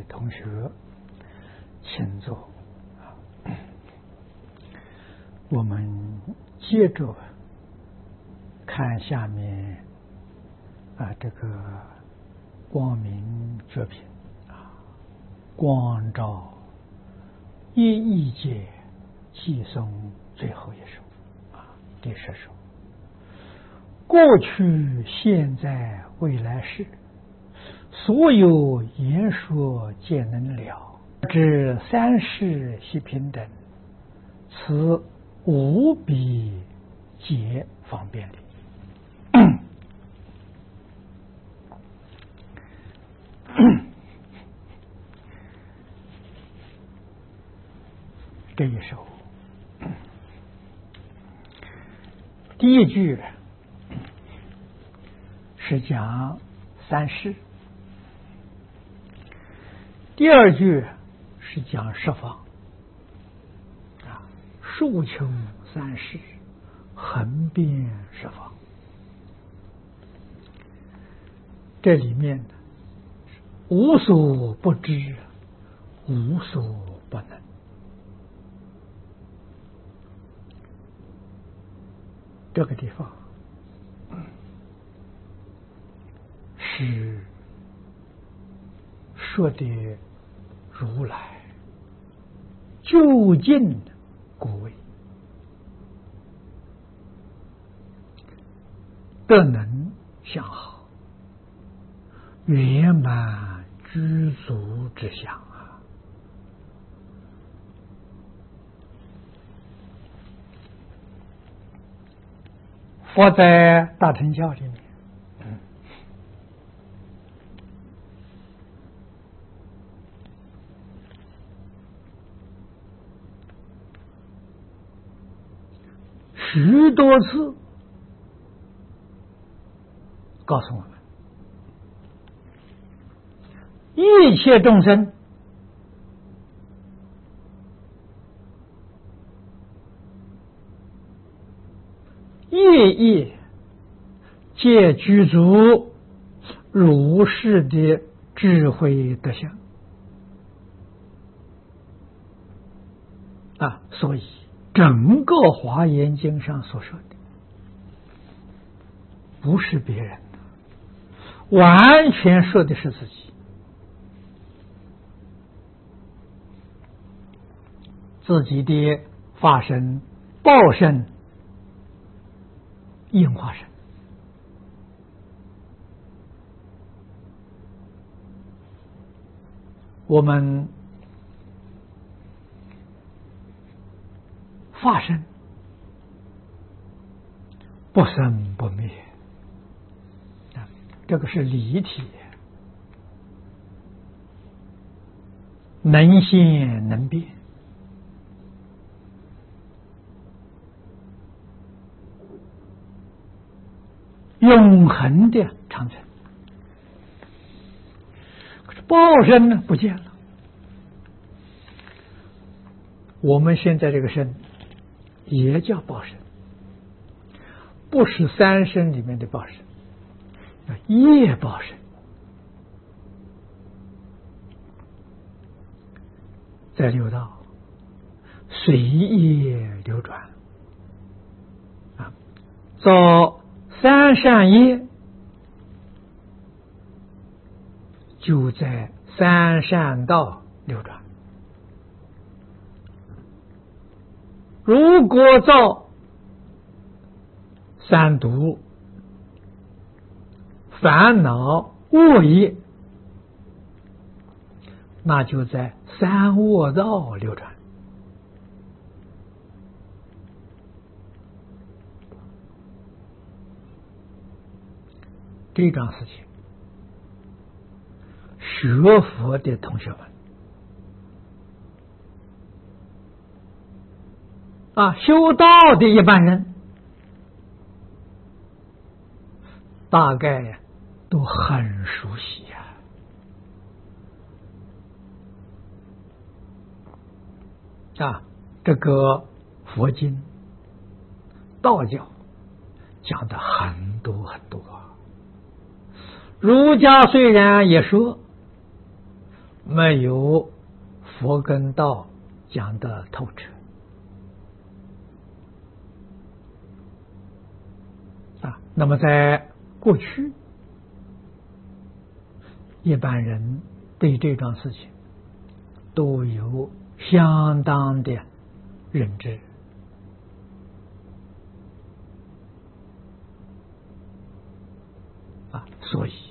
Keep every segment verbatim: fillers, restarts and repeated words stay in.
同学，请坐。我们接着看下面啊，这个光明觉品啊，光照一意界寄送最后一首啊，第十首。过去、现在、未来世，所有言说皆能了，知三世悉平等，此无比解方便力。这一首，第一句是讲三世，第二句是讲十方啊，数穷三世，横遍十方。这里面无所不知，无所不能。这个地方是说的如来究竟果位得能相好，圆满具足之相啊！佛在大乘教里面，嗯，许多次告诉我们，一切众生夜夜皆具足如是的智慧德相啊，所以整个华严经上所说的不是别人的，完全说的是自己，自己的法身、报身、应化身。我们法身不生不灭，这个是离体，能现能变，永恒的长存。可是报身呢不见了。我们现在这个身也叫报身，不是三身里面的报身，业报身。在六道随业流转啊，造三善业就在三善道流转。如果造三毒、烦恼、恶业，那就在三恶道流转。这桩事情，学佛的同学们啊，修道的一般人，大概都很熟悉呀、啊。啊，这个佛经、道教讲的很多很多。儒家虽然也说没有佛跟道讲的透彻啊。那么在过去，一般人对这桩事情都有相当的认知啊，所以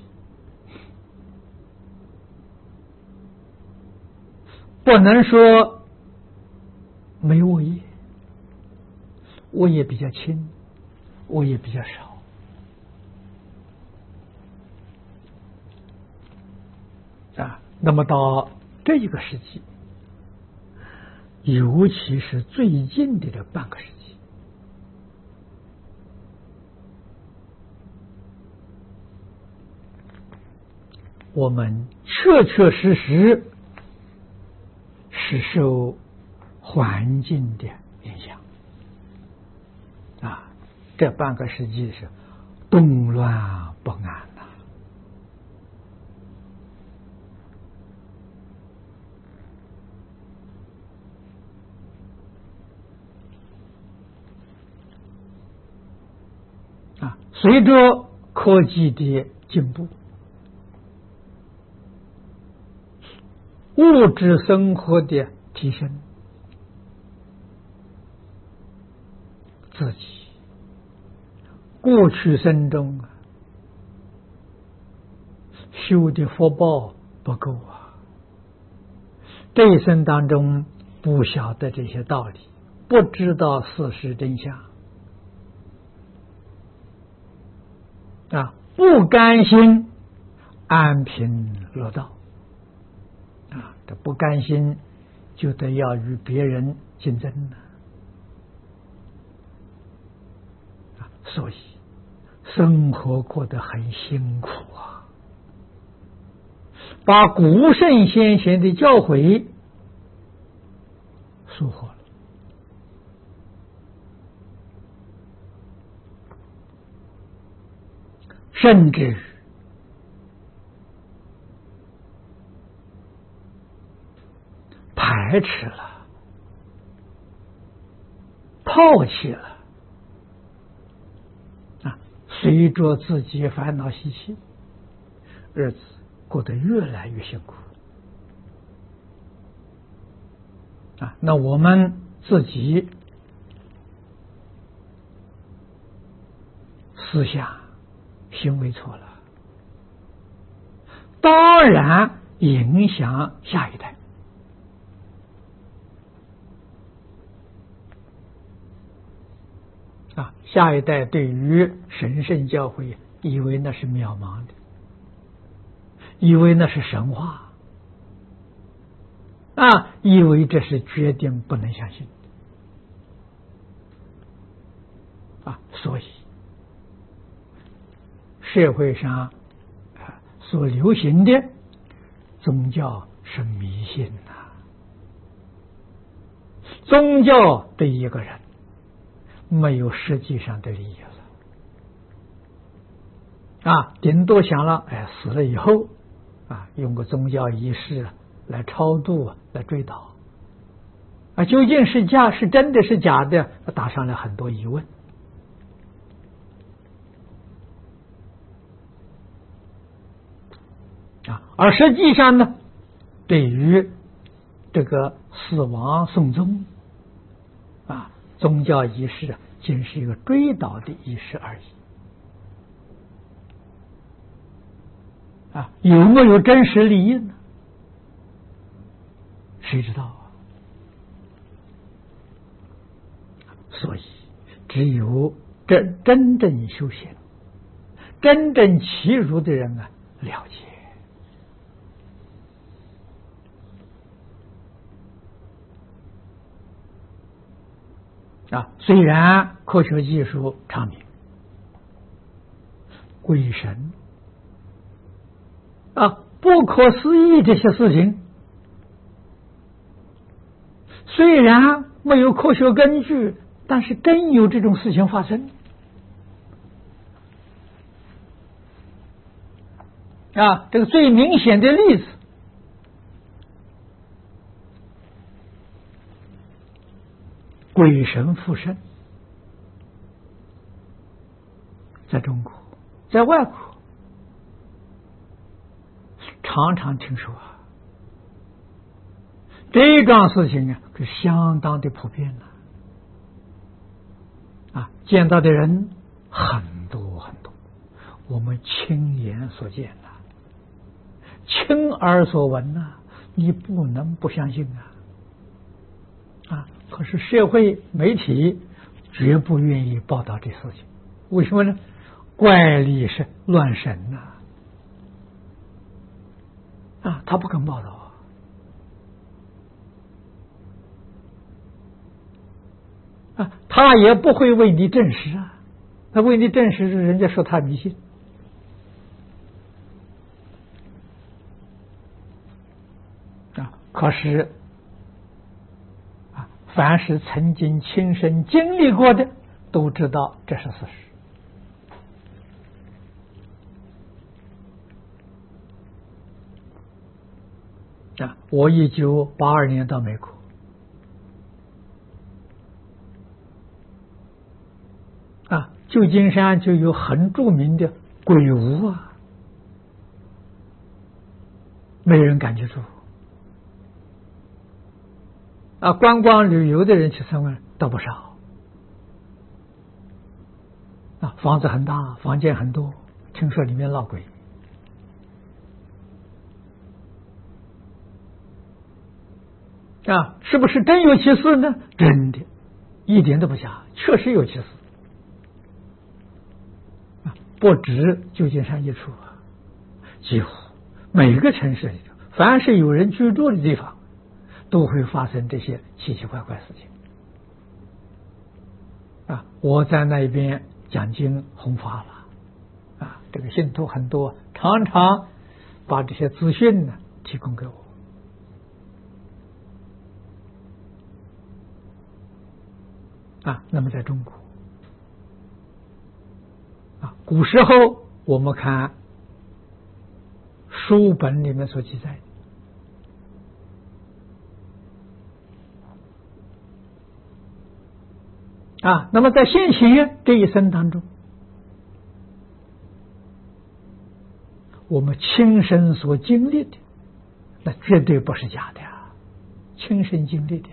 不能说没恶业，恶业比较轻，恶业比较少啊。那么到这一个世纪，尤其是最近的这半个世纪，我们确确实实是受环境的影响啊。这半个世纪是动乱不安呐、啊！啊，随着科技的进步，物质生活的提升，自己过去生中修的福报不够啊，这一生当中不晓得这些道理，不知道事实真相啊，不甘心安贫乐道啊，这不甘心就得要与别人竞争了啊，所以生活过得很辛苦啊，把古圣先贤的教诲疏忽了，甚至排斥了，抛弃了啊，随着自己烦恼习气，日子过得越来越辛苦啊。那我们自己思想行为错了，当然影响下一代啊，下一代对于神圣教诲以为那是渺茫的，以为那是神话啊，以为这是决定不能相信啊，所以社会上所流行的宗教是迷信呐、啊，宗教对一个人没有实际上的利益了啊，顶多想了，哎，死了以后啊，用个宗教仪式来超度、来追悼啊，究竟是假是真的是假的，打上了很多疑问啊。而实际上呢，对于这个死亡送终啊，宗教仪式仅是一个追悼的仪式而已啊，有没有真实利益呢？谁知道啊？所以只有真真正修行、真正契入的人啊，了解啊。虽然科学技术昌明，鬼神啊，不可思议这些事情，虽然没有科学根据，但是真有这种事情发生啊。这个最明显的例子鬼神附身，在中国，在外国常常听说啊，这桩事情啊是相当的普遍了啊，见到的人很多很多，我们亲眼所见呐、啊，亲耳所闻呐、啊，你不能不相信啊啊！可是社会媒体绝不愿意报道这事情，为什么呢？怪力是乱神呐、啊！啊，他不肯报道啊！啊，他也不会为你证实啊！他为你证实，人家说他迷信啊。可是啊，凡是曾经亲身经历过的，都知道这是事实啊。我一九八二年到美国。啊，旧金山就有很著名的鬼屋啊，没人敢去住啊。观光旅游的人去参观倒不少啊，房子很大，房间很多，听说里面闹鬼啊，是不是真有其事呢？真的，一点都不假，确实有其事。不止旧金山一处啊，几乎每个城市里头，凡是有人居住的地方，都会发生这些奇奇怪怪事情啊！我在那边讲经弘法了啊，这个信徒很多，常常把这些资讯呢提供给我啊。那么在中国啊，古时候我们看书本里面所记载的啊，那么在现行这一生当中，我们亲身所经历的，那绝对不是假的啊，亲身经历的。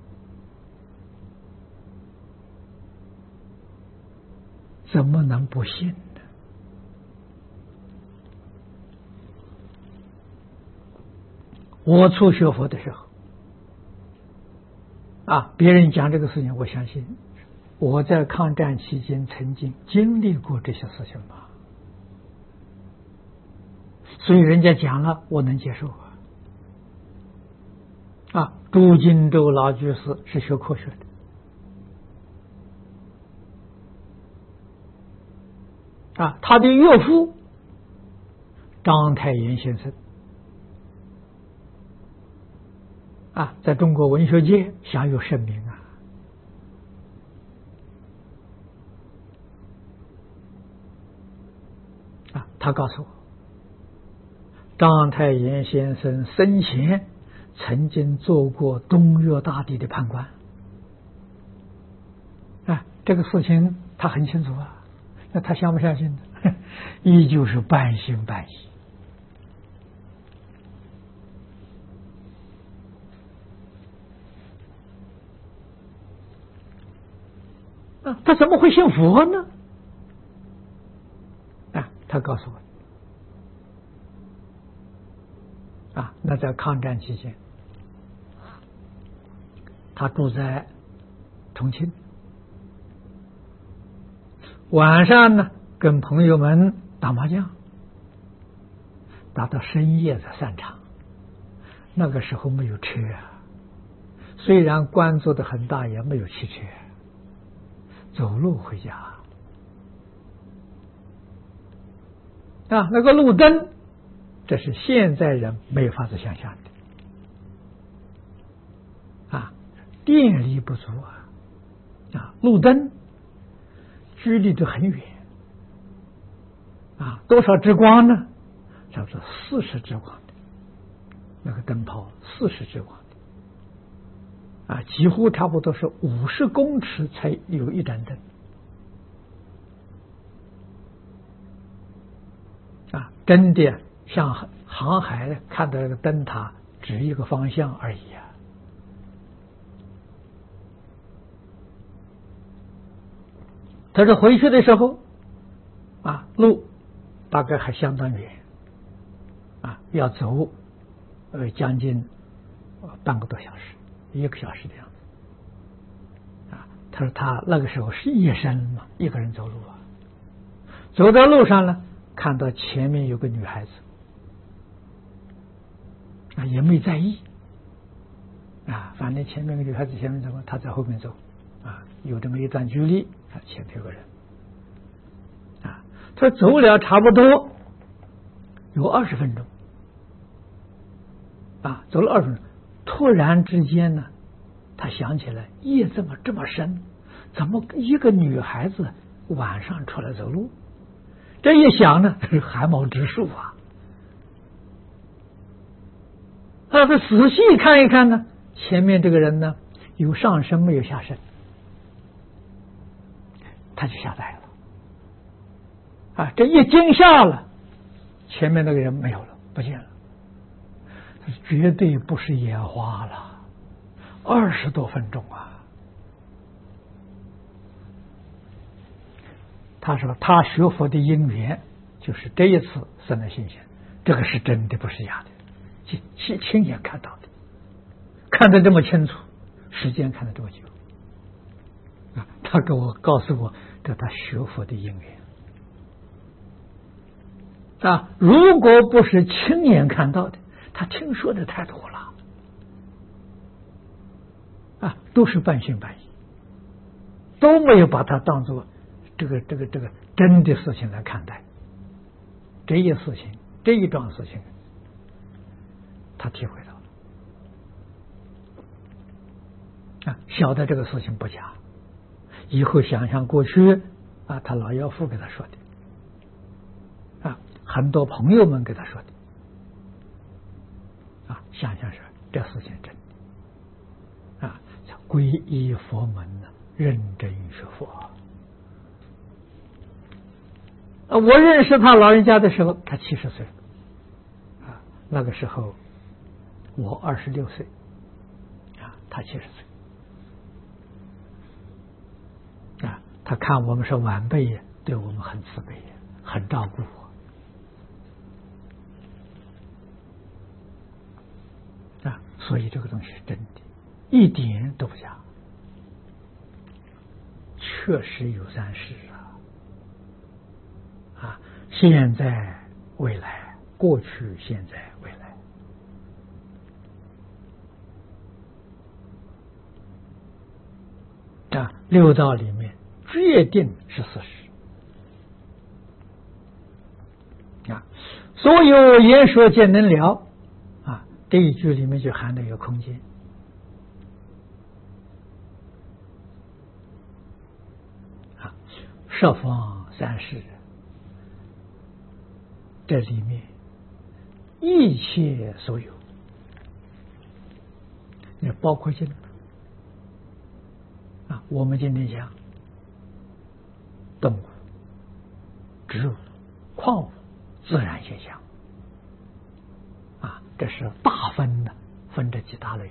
怎么能不信呢？我初学佛的时候啊，别人讲这个事情，我相信我在抗战期间曾经经历过这些事情吧，所以人家讲了，我能接受啊。啊，朱金洲老居士是学科学的。啊，他的岳父章太炎先生啊，在中国文学界享有盛名啊。啊，他告诉我，章太炎先生生前曾经做过东岳大帝的判官啊，这个事情他很清楚啊。那他相不相信呢？依旧是半信半疑啊，他怎么会信佛呢？啊，他告诉我啊，那在抗战期间，他住在重庆。晚上呢，跟朋友们打麻将，打到深夜才散场。那个时候没有车啊，虽然官做的很大，也没有汽车，走路回家啊。那个路灯，这是现在人没法子想象的啊，电力不足啊啊，路灯。距离都很远啊，多少支光呢？叫做四十支光的那个灯泡，四十支光啊，几乎差不多是五十公尺才有一盏灯。啊，真的像航海看到那个灯塔指一个方向而已啊。他说回去的时候啊，路大概还相当远啊，要走呃将近半个多小时，一个小时的样子啊。他说他那个时候是夜深嘛，一个人走路啊，走到路上呢，看到前面有个女孩子啊，也没在意啊，反正前面个女孩子前面走，他在后面走啊，有这么一段距离啊，前头有个人啊，他走了差不多有二十分钟啊，走了二十分钟，突然之间呢，他想起来夜这么这么深，怎么一个女孩子晚上出来走路？这一想呢，汗毛直竖啊！啊，他仔细看一看呢，前面这个人呢，有上身没有下身，他就吓呆了。啊，这一惊吓了，前面那个人没有了，不见了，绝对不是眼花了，二十多分钟啊！他说他学佛的因缘就是这一次生了信心，这个是真的，不是假的，亲亲亲眼看到的，看得这么清楚，时间看得这么久啊！他给我告诉我，这他学佛的因缘啊！如果不是亲眼看到的，他听说的太多了啊，都是半信半疑，都没有把它当作这个这个这个真的事情来看待。这一事情，这一桩事情，他体会到了啊，晓得这个事情不假。以后想想过去啊，他老岳父给他说的啊，很多朋友们给他说的啊，想想是这事情真的啊，皈依佛门呢，认真学佛。我认识他老人家的时候，他七十岁啊，那个时候我二十六岁啊，他七十岁啊，他看我们是晚辈呀，对我们很慈悲呀，很照顾我啊，所以这个东西是真的，一点都不假，确实有三世啊。啊，现在、未来，过去、现在、未来，啊，六道里面决定是事实啊。所有言说皆能了啊，这一句里面就含了一个空间啊，十方三世。这里面一切所有，也包括经啊，我们今天讲动物、植物、矿物、自然现象啊，这是大分的，分这几大类。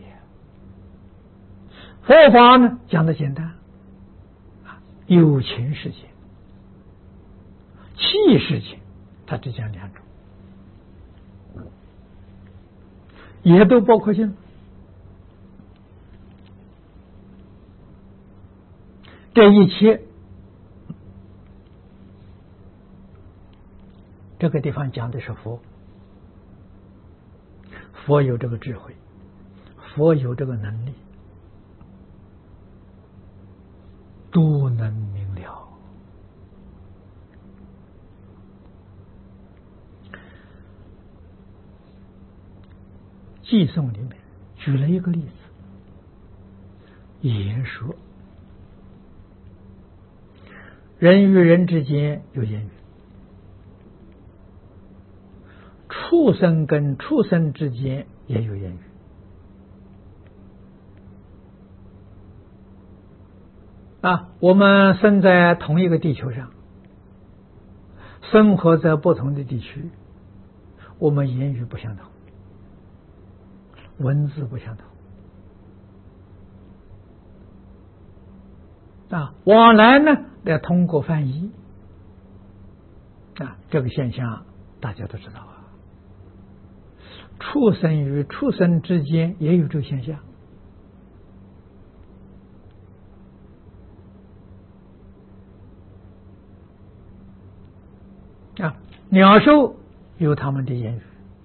佛法呢讲的简单啊，有情世界、气世界。它只讲两种，也都包括性。这一切，这个地方讲的是佛，佛有这个智慧，佛有这个能力，都能明了。偈颂里面举了一个例子，言说人与人之间有言语，畜生跟畜生之间也有言语啊，我们生在同一个地球上，生活在不同的地区，我们言语不相同，文字不相同啊，往来呢要通过翻译啊，这个现象大家都知道啊。畜生与畜生之间也有这个现象啊，鸟兽有他们的言语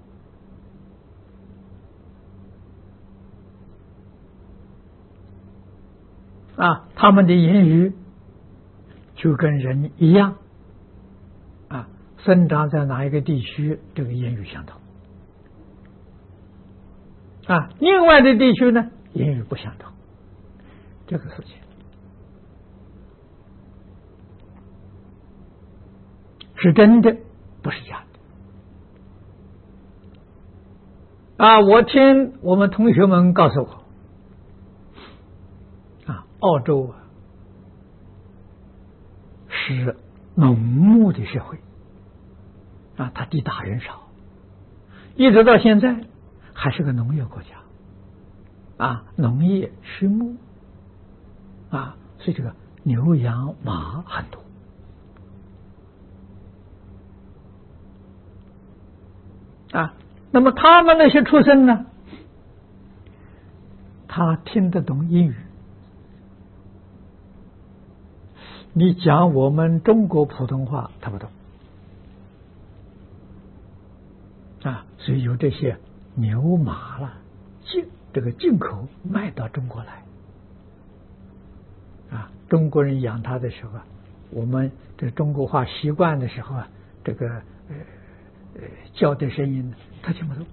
啊，他们的言语就跟人一样啊，生长在哪一个地区，这个言语相同啊，另外的地区呢，言语不相同，这个事情是真的，不是假的啊！我听我们同学们告诉我，啊，澳洲啊是农牧的社会啊，它地大人少，一直到现在还是个农业国家啊，农业畜牧啊，所以这个牛羊马很多。啊，那么他们那些畜生呢？他听得懂英语。你讲我们中国普通话，他不懂。啊，所以有这些牛马了，进这个进口卖到中国来。啊，中国人养它的时候啊，我们这中国话习惯的时候啊，这个呃。呃，叫的声音他听不懂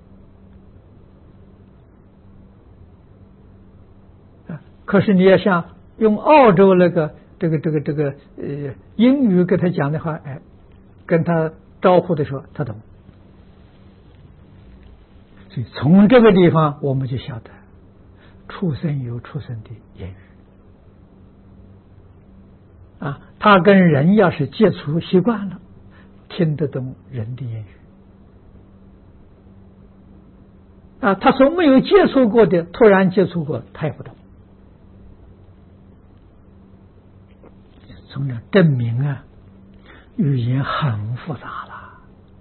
啊。可是你要像用澳洲那个这个这个这个呃英语跟他讲的话，哎，跟他招呼的时候他懂。所以从这个地方我们就晓得，畜生有畜生的言语啊，他跟人要是接触习惯了，听得懂人的言语啊，他所没有接触过的，突然接触过，他也不懂。从这证明啊，语言很复杂了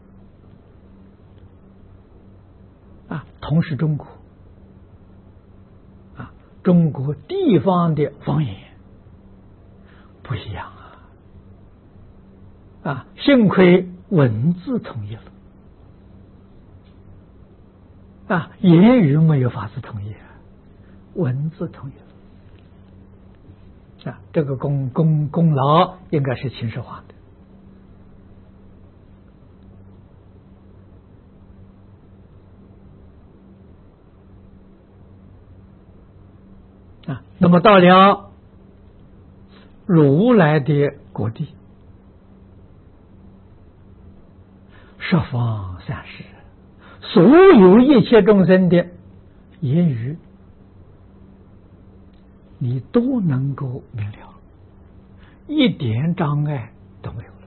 啊。同是中国啊，中国地方的方言不一样啊啊，幸亏文字统一了啊，言语没有法子统一，文字统一了啊，这个功功功劳应该是秦始皇的啊。那么到了如来的果地，十方三世，所有一切众生的言语，你都能够明了，一点障碍都没有了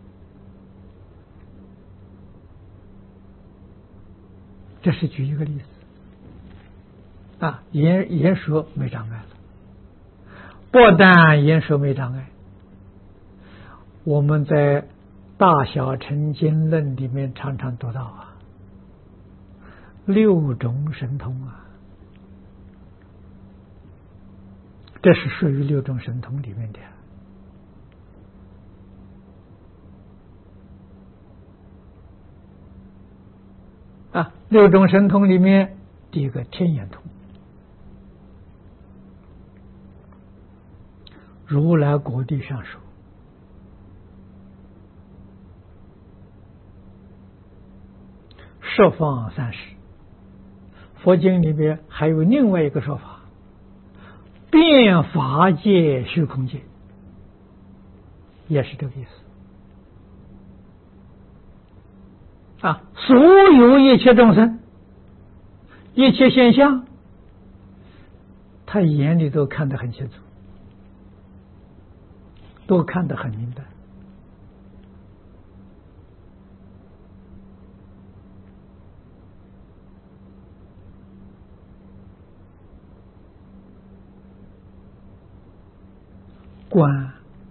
这是举一个例子啊，言言说没障碍了，不但言说没障碍，我们在大小乘经论里面常常读到啊，六种神通啊，这是属于六种神通里面的啊。六种神通里面，第一个天眼通，如来果地上说，十方三世，佛经里边还有另外一个说法，遍法界虚空界，也是这个意思啊。所有一切众生，一切现象，他眼里都看得很清楚都看得很明白。观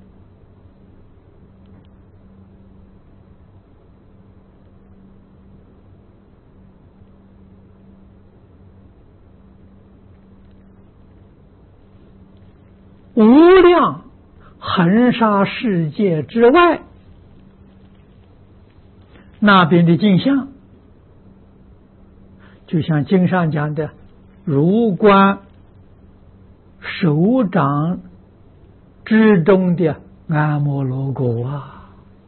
无量恒沙世界之外那边的景象，就像经上讲的，如观手掌之中的阿摩罗果啊，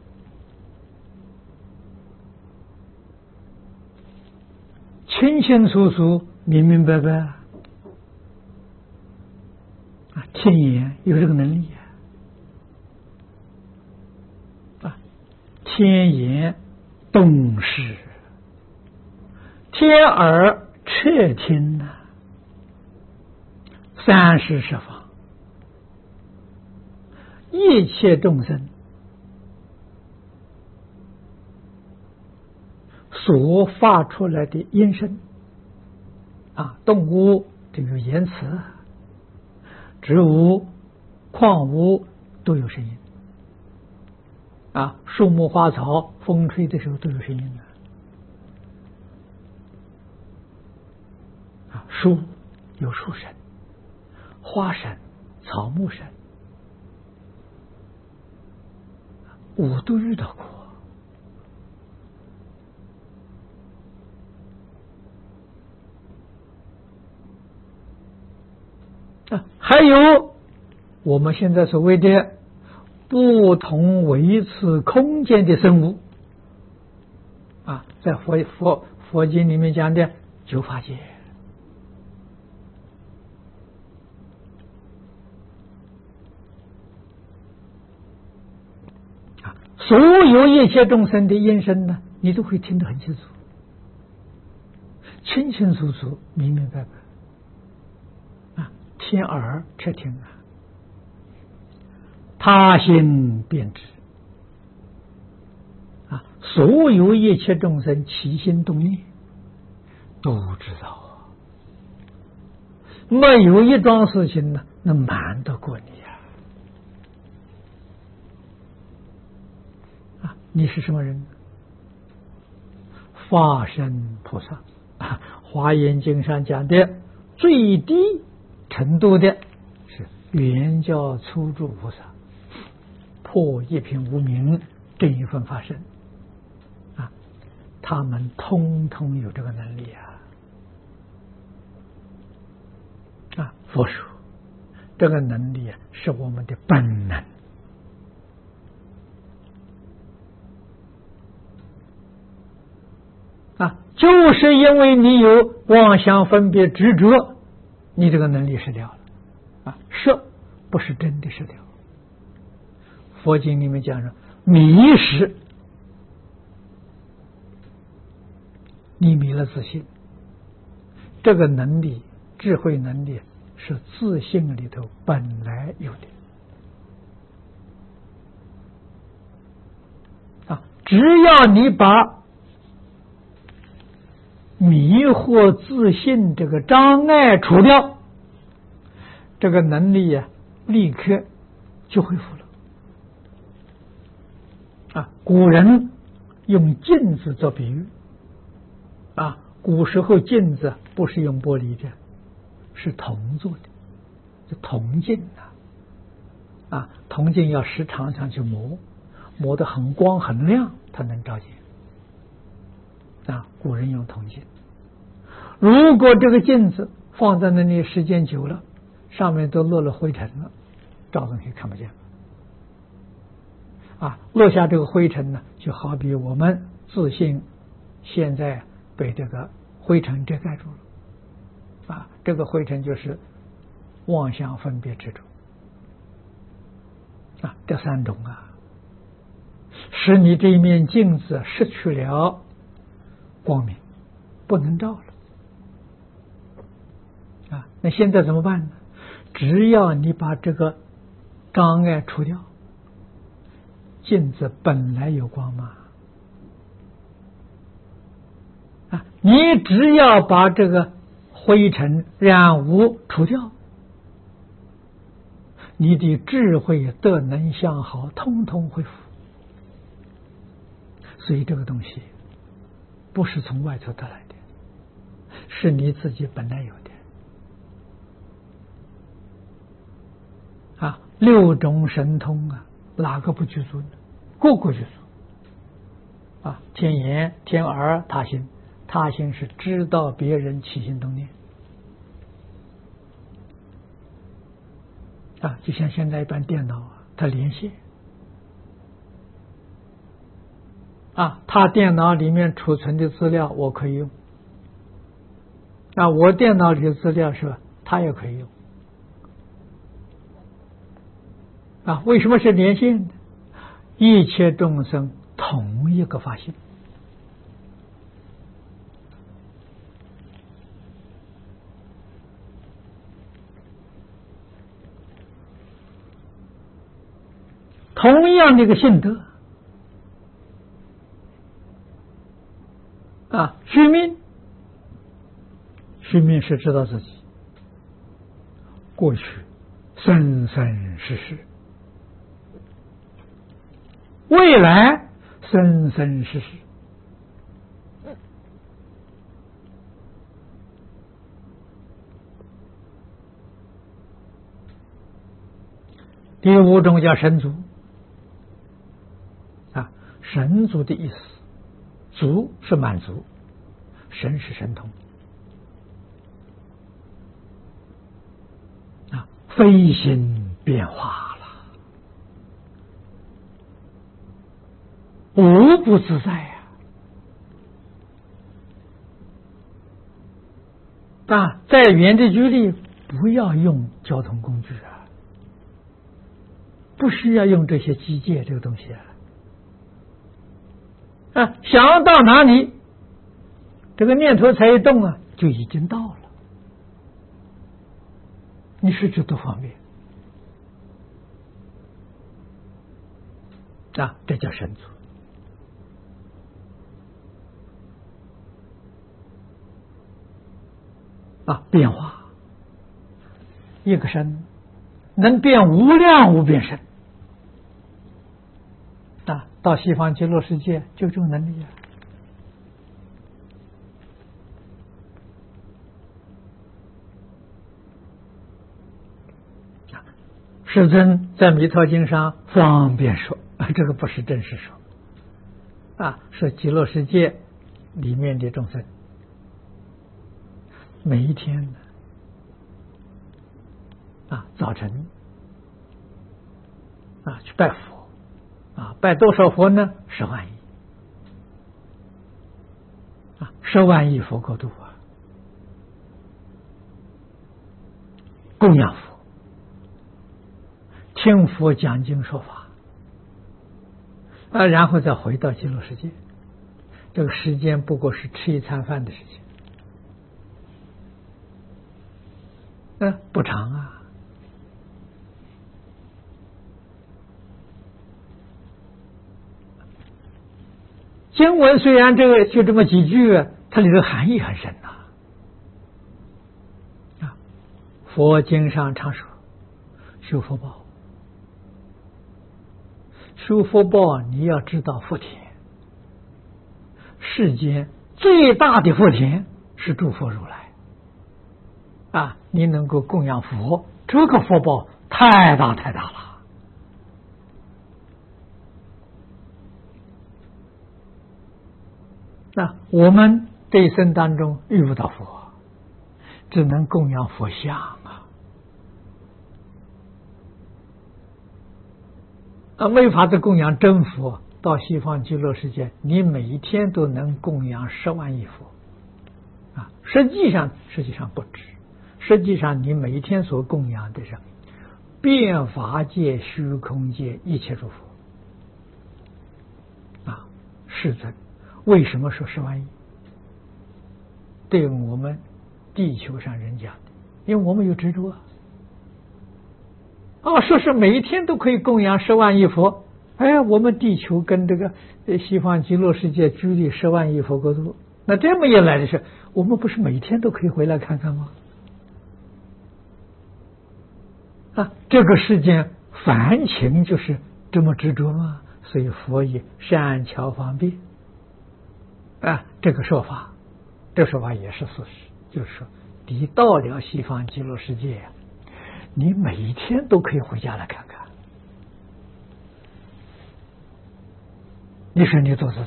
清清楚楚、明明白白啊！天眼有这个能力啊！啊，天眼洞视，天耳彻听呐，三世十方一切众生所发出来的音声啊，动物这个言辞，植物、矿物都有声音啊，树木花草风吹的时候都有声音的啊，树有树声，花声、草木声，我都遇到过。啊，还有我们现在所谓的不同维持空间的生物啊，在佛佛佛经里面讲的九法界啊，所有一切众生的音声呢，你都会听得很清楚，清清楚楚、明明白白。天耳彻听啊，他心便知啊，所有一切众生起心动念都知道啊，没有一桩事情呢能瞒得过你啊！啊，你是什么人？法身菩萨啊，《华严经》上讲的最低程度的是圆教初住菩萨，破一品无明，证一分法身啊，他们通通有这个能力啊！啊，佛说这个能力啊，是我们的本能啊，就是因为你有妄想分别执着，你这个能力失掉了啊，失不是真的失掉。佛经里面讲说，迷失，你迷了自信，这个能力、智慧能力是自信里头本来有的啊，只要你把迷惑自信这个障碍除掉，这个能力呀、啊，立刻就恢复了啊！古人用镜子做比喻啊，古时候镜子不是用玻璃的，是铜做的，是铜镜啊！啊，铜镜要时常常去磨，磨得很光很亮，它能照见。啊，古人用铜镜。如果这个镜子放在那里时间久了，上面都落了灰尘了，照上去看不见了。啊，落下这个灰尘呢，就好比我们自信现在被这个灰尘遮盖住了。啊，这个灰尘就是妄想分别执着。啊，这三种啊，使你这一面镜子失去了光明，不能照了啊！那现在怎么办呢？只要你把这个障碍除掉镜子本来有光吗？啊，你只要把这个灰尘染污除掉，你的智慧德能相好通通恢复。所以这个东西不是从外头得来的，是你自己本来有的。啊，六种神通啊，哪个不具足呢？个个具足。啊，天眼、天耳、他心，他心是知道别人起心动念。啊，就像现在一般电脑啊，它连线。啊，他电脑里面储存的资料我可以用，啊，我电脑里的资料是吧，他也可以用。啊，为什么是连线的？一切众生同一个发心。同样的一个性德。啊，虚命，虚命是知道自己过去生生世世，未来生生世世。第五种叫神足。啊，神足的意思，足是满足，神是神通。啊，飞行变化了，无不自在呀！啊，在远的距离不要用交通工具啊，不需要用这些机械这个东西啊。啊，想到哪里，这个念头才一动啊，就已经到了。你是觉得方便啊？这叫神足。啊，变化，一个身能变无量无边身。啊，到西方极乐世界就这种能力啊！世尊在弥陀经上方便说，这个不是正式说，啊，是极乐世界里面的众生，每一天呢，啊，早晨啊去拜佛。啊，拜多少佛呢？十万亿啊，十万亿佛国度啊，供养佛，听佛讲经说法啊，然后再回到极乐世界。这个时间不过是吃一餐饭的时间，啊，不长啊。经文虽然这个就这么几句，它里头含义很深呐。啊，佛经上常说，修福报，修福报，你要知道福田，世间最大的福田是诸佛如来。啊，你能够供养佛，这个福报太大太大了。那我们这一生当中遇不到佛，只能供养佛像啊！啊，没法子供养真佛。到西方极乐世界，你每一天都能供养十万亿佛啊！实际上，实际上不止。实际上，你每一天所供养的是遍法界、虚空界一切诸佛啊！世尊。为什么说十万亿？对我们地球上人讲的，因为我们有执着啊。哦，说是每一天都可以供养十万亿佛， 哎，我们地球跟这个西方极乐世界距离十万亿佛国土，那这么一来的是，我们不是每天都可以回来看看吗？啊，这个世间凡情就是这么执着吗？所以佛以善巧方便啊，这个说法，这个说法也是事实，就是说，你到了西方极乐世界呀、啊，你每一天都可以回家来看看。你说你多自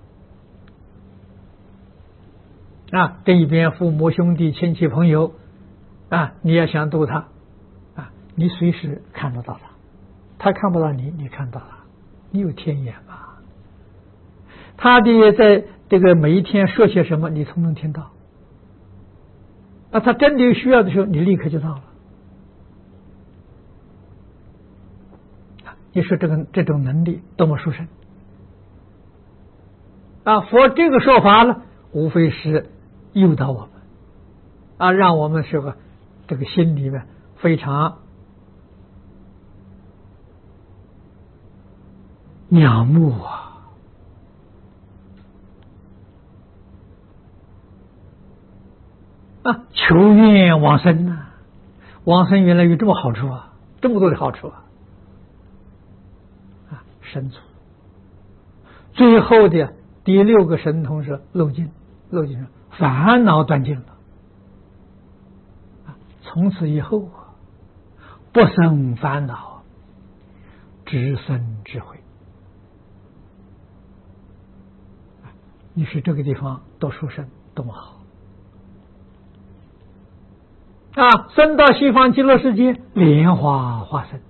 在啊！这一边父母兄弟亲戚朋友啊，你要想度他啊，你随时看得到他，他看不到你，你看到他，你有天眼嘛？他的在这个每一天说些什么，你都能听到。啊，他真的有需要的时候，你立刻就到了。你说这个这种能力多么殊胜！啊，佛这个说法呢，无非是诱导我们，啊，让我们这个这个心里面非常仰慕啊，啊，求愿往生呐、啊，往生原来有这么好处啊，这么多的好处啊，啊，神足，最后的。第六个神通是漏尽，漏尽烦恼断尽了，从此以后啊，不生烦恼，只生智慧。你说这个地方多殊胜，多么好啊！升到西方极乐世界，莲花化身，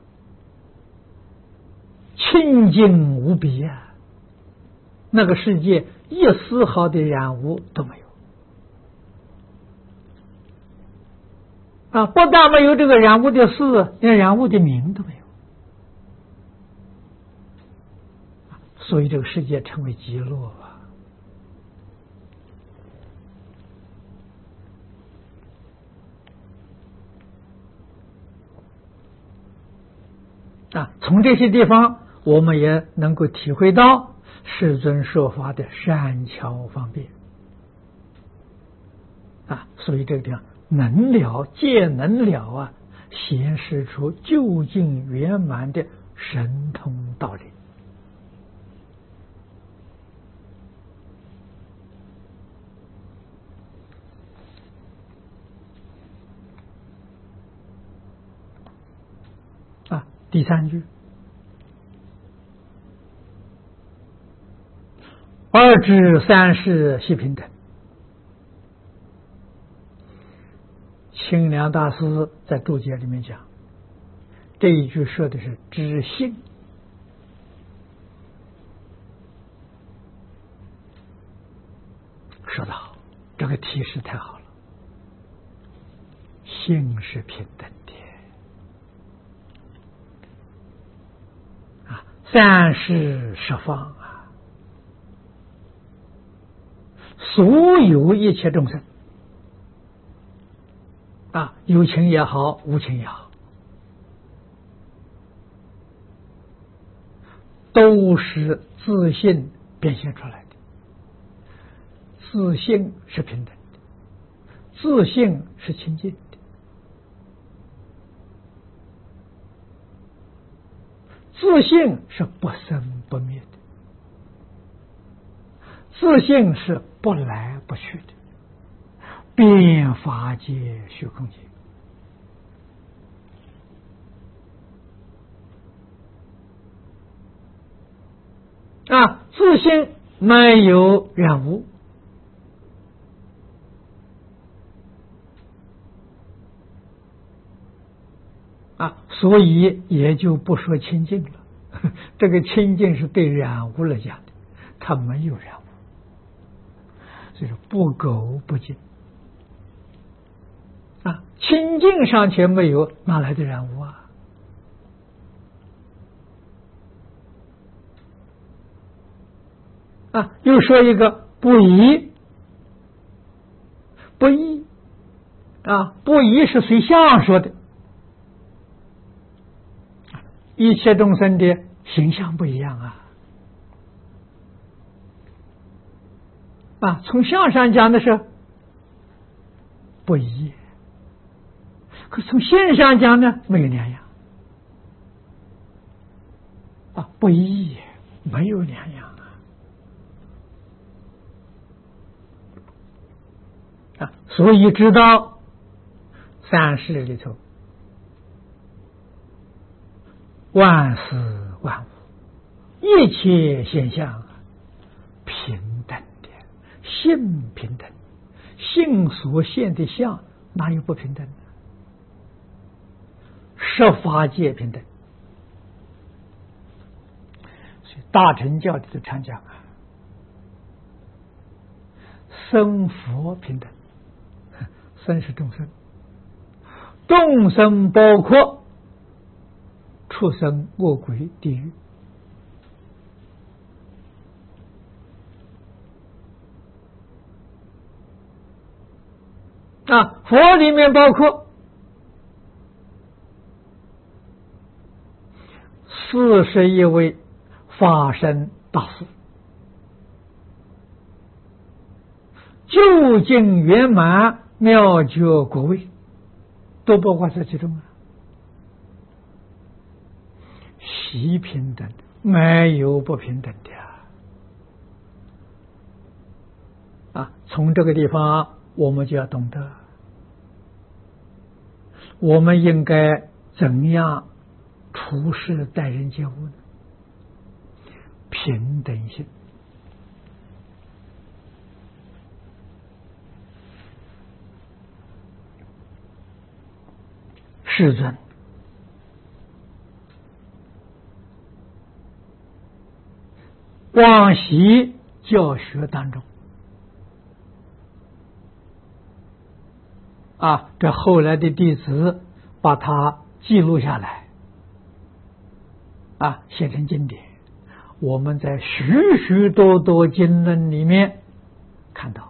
清净无比啊！那个世界一丝毫的染污都没有啊！不但没有这个染污的事，连染污的名都没有，所以这个世界称为极乐啊！啊，从这些地方我们也能够体会到世尊说法的善巧方便啊，所以这个地方能了皆能了啊，显示出究竟圆满的神通道理啊。第三句。二至三世悉平等。清凉大师在注解里面讲，这一句说的是知性，说得好，这个提示太好了，性是平等的啊，三世十方啊。所有一切众生啊，有情也好，无情也好，都是自性变现出来的。自性是平等的，自性是清净的，自性是不生不灭的，自性是不来不去的，遍法界虚空界啊，自性没有染污啊，所以也就不说清净了。这个清净是对染污来讲的，它没有染污。所以说不垢不净啊，清净尚且没有，哪来的染污啊？啊，又说一个不疑，不疑啊，不疑是随相说的，一切众生的形象不一样啊！啊，从相上讲的是不一，可从现上讲呢，没有两样啊，不一没有两样啊！啊，所以知道三世里头，万事万物，一切现象平等的，性平等，性所现的相哪有不平等的？十法界平等，所以大乘教里头常讲啊，生佛平等，生是众生，众生包括畜生、恶鬼、地狱。啊，佛里面包括四十一位法身大士，究竟圆满妙觉果位，都包括这其中啊。习平等，没有不平等的啊！从这个地方，我们就要懂得，我们应该怎样处事待人接物呢？平等性。世尊往昔教学当中啊，这后来的弟子把它记录下来啊，写成经典。我们在许许多多经论里面看到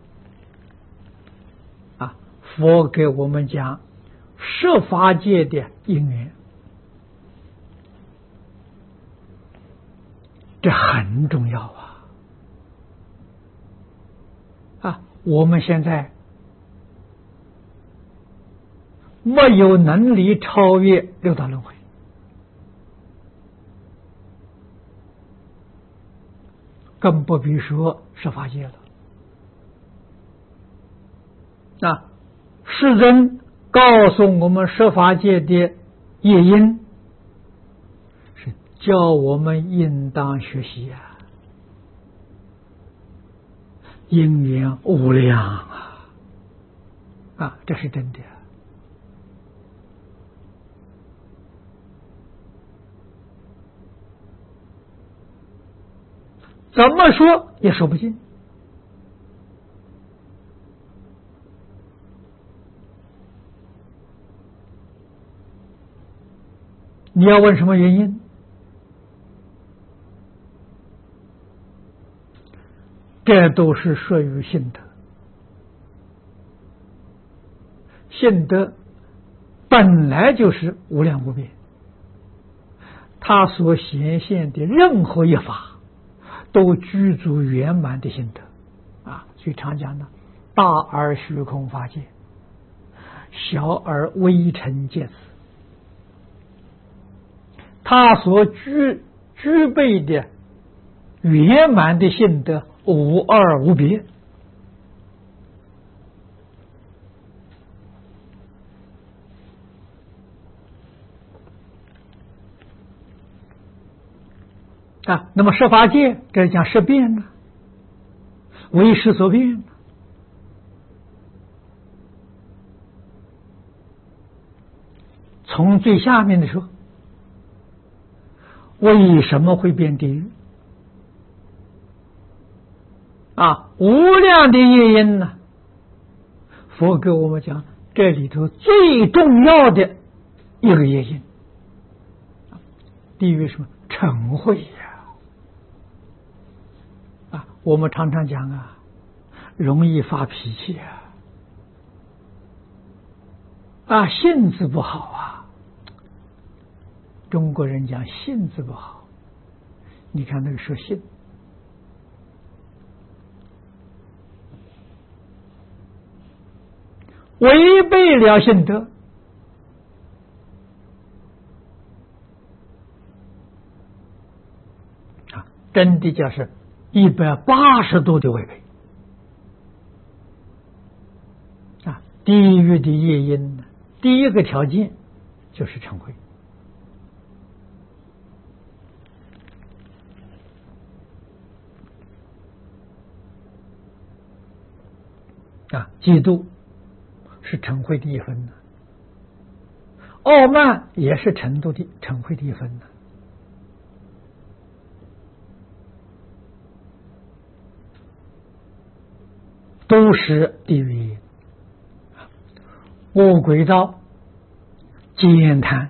啊，佛给我们讲十法界的因缘，这很重要啊！啊，我们现在没有能力超越六道轮回，更不必说十法界了。啊，世尊告诉我们十法界的业因，是叫我们应当学习呀、啊，因缘无量啊！啊，这是真的。怎么说也说不尽。你要问什么原因？这都是属于性德。性德本来就是无量无边，它所显现的任何一法都具足圆满的性德啊，所以常讲的大而虚空法界，小而微尘界子，他所具具备的圆满的性德无二无别啊。那么十法界这讲十变呢，为识所变。从最下面的说，为什么会变地狱？啊，无量的业因呢？佛给我们讲，这里头最重要的一个业因，地狱什么？嗔恚呀！啊，我们常常讲啊，容易发脾气啊，啊，性子不好啊。中国人讲性子不好， 你看那个说信，违背了信德，啊，真的就是一百八十度的违背。啊，地狱的业因呢，第一个条件就是嗔恚。啊，嫉妒是嗔恚的一分呢，傲慢也是程度的嗔恚的一分呢。都是地狱因。恶鬼道奸贪，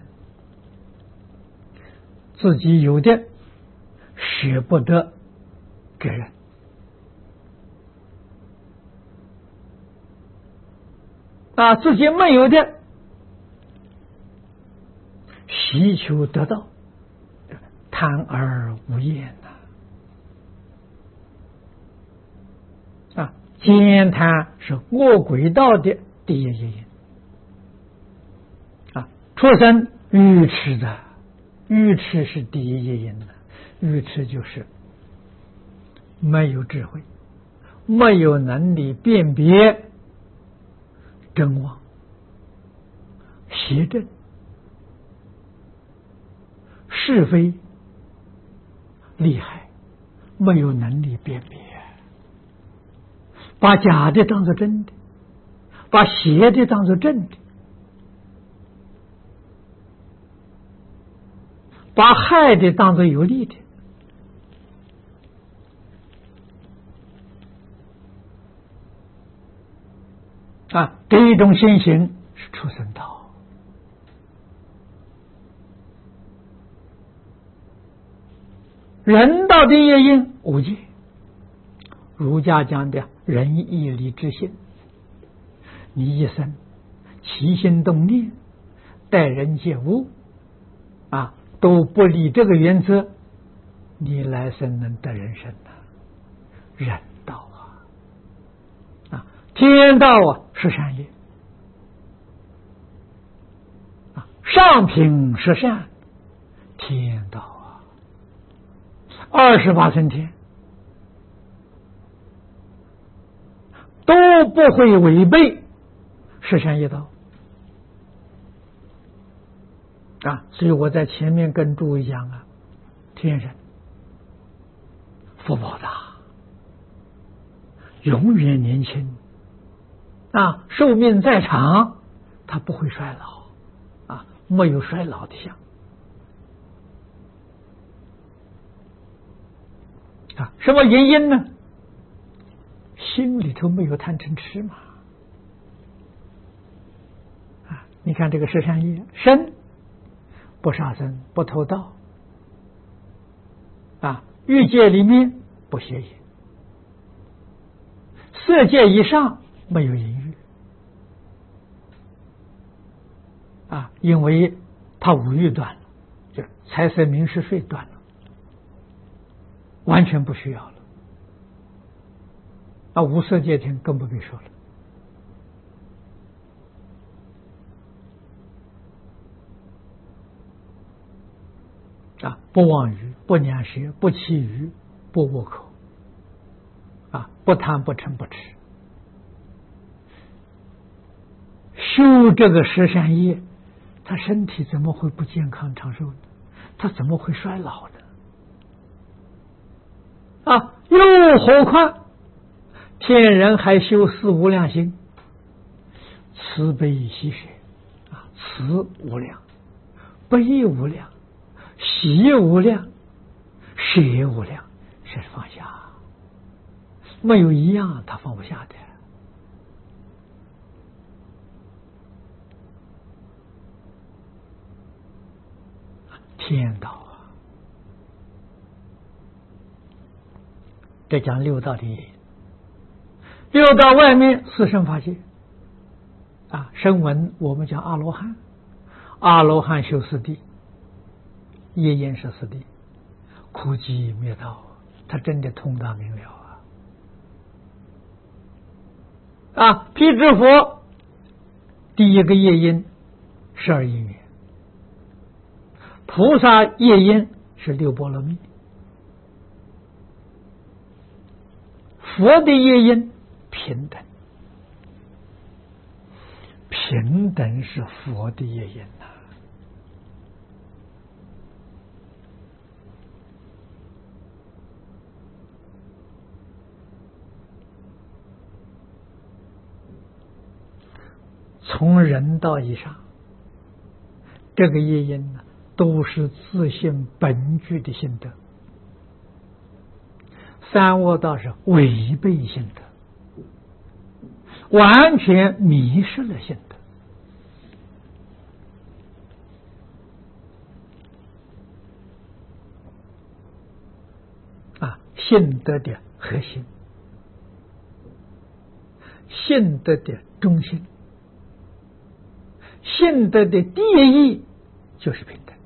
自己有的舍不得给人，啊，自己没有的希求得到，贪而无厌呐。啊，奸贪是恶鬼道的第一业因。啊，畜生愚痴的，愚痴是第一业因的，愚痴就是没有智慧，没有能力辨别真妄、邪正、是非、利害，没有能力辨别，把假的当作真的，把邪的当作正的，把害的当作有利的。啊，这一种心行是畜生道。人道的业因无戒，儒家讲的仁义礼智信，你一生起心动念、待人接物啊，都不离这个原则，你来生能得人生呐、啊，人道啊，啊，天道啊是善业，啊，上品是善，天道啊，二十八层天都不会违背是善业道啊，所以我在前面跟诸位讲啊，天人福报大，永远年轻啊，寿命再长，他不会衰老啊，没有衰老的相啊。什么原因呢？心里头没有贪嗔痴嘛啊！你看这个十善业，身不杀生，不偷盗啊，欲界里面不邪淫，色界以上没有淫欲啊，因为他五欲断了，就财色名食睡断了，完全不需要了啊，无色界天更不必说了啊，不妄语，不两舌，不绮语，不恶口啊，不贪不嗔不痴，修这个十善业，他身体怎么会不健康长寿呢？他怎么会衰老呢？啊，又何况天人还修四无量心，慈悲喜舍啊，慈无量，悲无量，喜无量，舍无量，这是放下，没有一样他放不下的。天道啊，这讲六道的业，六道外面四圣法界啊，声闻我们讲阿罗汉，阿罗汉修四谛，业因是四谛， 苦集灭道，他真的通达明了啊！啊，辟支佛第一个业因十二因缘，菩萨业因是六波罗蜜，佛的业因平等，平等是佛的业因呐、啊。从人道以上，这个业因呢，都是自性本具的心得。三恶道是违背心得，完全迷失了心得。啊，心得的核心，心得的中心，心得的第一义就是平等。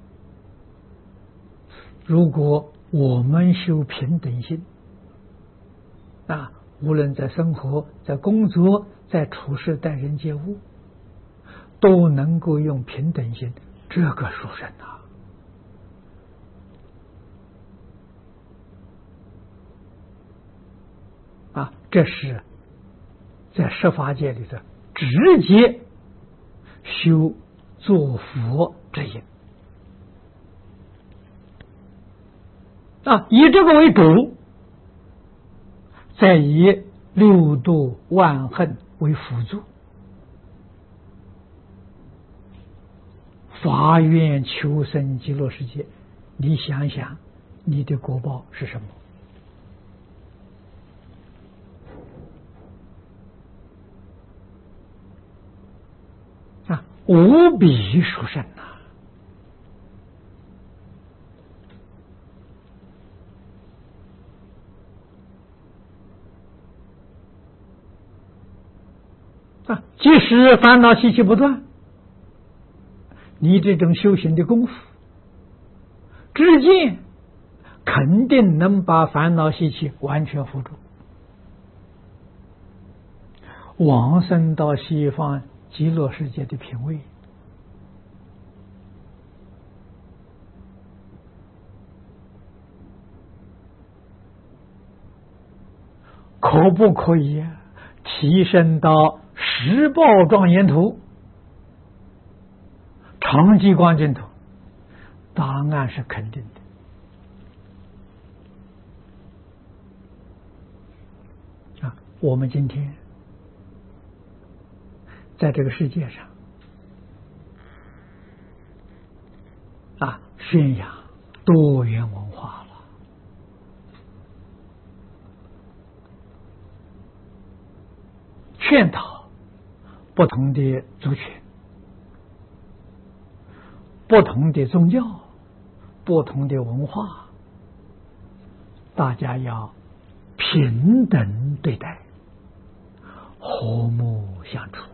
如果我们修平等心啊，无论在生活、在工作、在处事待人接物，都能够用平等心，这个殊胜啊！啊，这是在十法界里头直接修做佛之因啊，以这个为主，再以六度万恨为辅助，发愿求生极乐世界。你想想，你的果报是什么？啊，无比殊胜呐！啊，即使烦恼习气不断，你这种修行的功夫，至今肯定能把烦恼习气完全扶住，往生到西方极乐世界的品位。可不可以提升到十报庄严图、长寂光净土？答案是肯定的啊！我们今天在这个世界上啊，宣扬多元文化了，劝导不同的族群、不同的宗教、不同的文化，大家要平等对待，和睦相处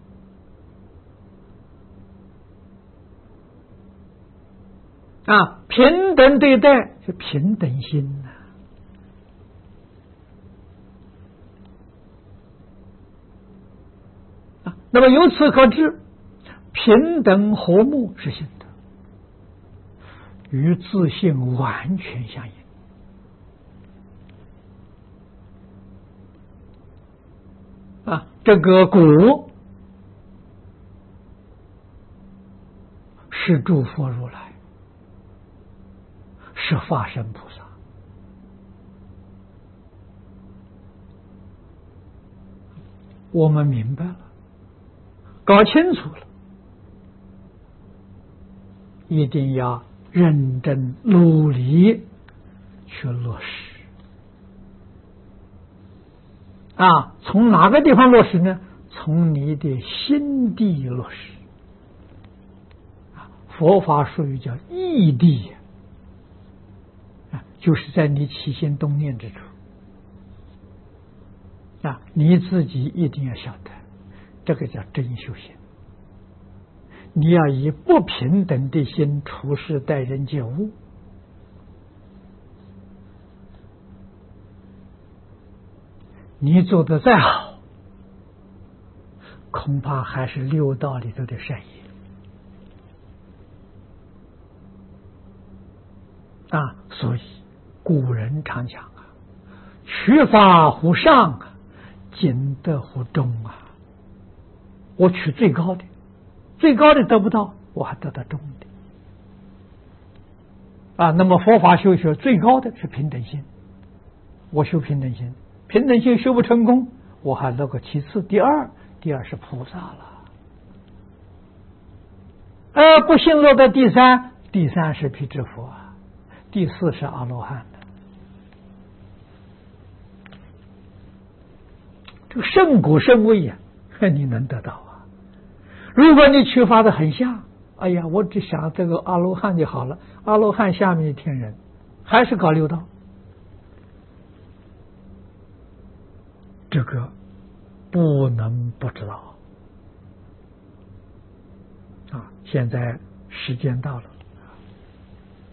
啊！啊，平等对待是平等心呐、啊！啊，那么由此可知，平等和睦是心得，与自性完全相应。啊，这个果是诸佛如来，是法身菩萨。我们明白了，搞清楚了，一定要认真努力去落实。啊，从哪个地方落实呢？从你的心地落实。啊，佛法术语叫意地，啊，就是在你起心动念之处。啊，你自己一定要晓得，这个叫真修行。你要以不平等的心处事待人接物， 你做的再好，恐怕还是六道里头的善业啊。所以古人常讲啊，取法乎上啊，仅得乎中啊。我取最高的，最高的得不到，我还得到中的啊。那么佛法修学最高的是平等心，我修平等心，平等心修不成功，我还落个其次，第二，第二是菩萨了，而不幸落到第三，第三是辟支佛，第四是阿罗汉的。这个圣果圣位呀、啊，你能得到啊。如果你取法的很像，哎呀，我只想这个阿罗汉就好了，阿罗汉下面的天人还是搞六道，这个不能不知道啊。现在时间到了。